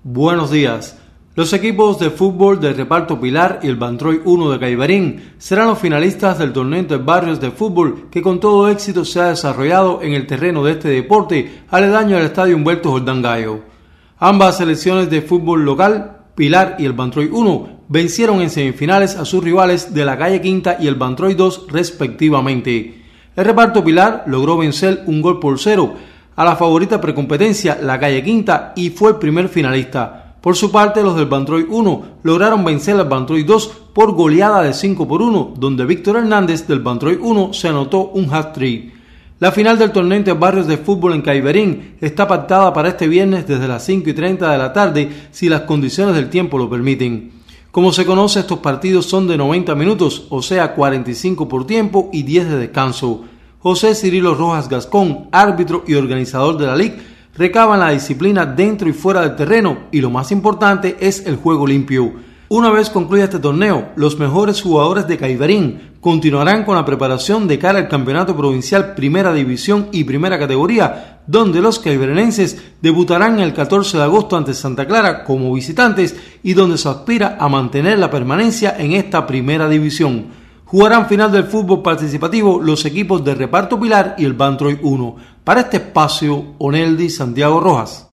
Buenos días. Los equipos de fútbol del Reparto Pilar y el Bantroy 1 de Caiverín serán los finalistas del torneo Interbarrios de fútbol que con todo éxito se ha desarrollado en el terreno de este deporte aledaño al estadio Humberto Jordán Gallo. Ambas selecciones de fútbol local, Pilar y el Bantroy 1, vencieron en semifinales a sus rivales de la Calle Quinta y el Bantroy 2 respectivamente. El Reparto Pilar logró vencer 1-0 a la favorita precompetencia, la Calle Quinta, y fue el primer finalista. Por su parte, los del Bantroy 1 lograron vencer al Bantroy 2 por goleada de 5-1, donde Víctor Hernández del Bantroy 1 se anotó un hat-trick. La final del torneo Interbarrios de fútbol en Caiverín está pactada para este viernes desde las 5:30 de la tarde, si las condiciones del tiempo lo permiten. Como se conoce, estos partidos son de 90 minutos, o sea 45 por tiempo y 10 de descanso. José Cirilo Rojas Gascón, árbitro y organizador de la Liga, recaban la disciplina dentro y fuera del terreno y lo más importante es el juego limpio. Una vez concluya este torneo, los mejores jugadores de Caiverín continuarán con la preparación de cara al campeonato provincial Primera División y Primera Categoría, donde los caiverenenses debutarán el 14 de agosto ante Santa Clara como visitantes y donde se aspira a mantener la permanencia en esta Primera División. Jugarán final del fútbol participativo los equipos de Reparto Pilar y el Bantroy 1. Para este espacio, Oneldi Santiago Rojas.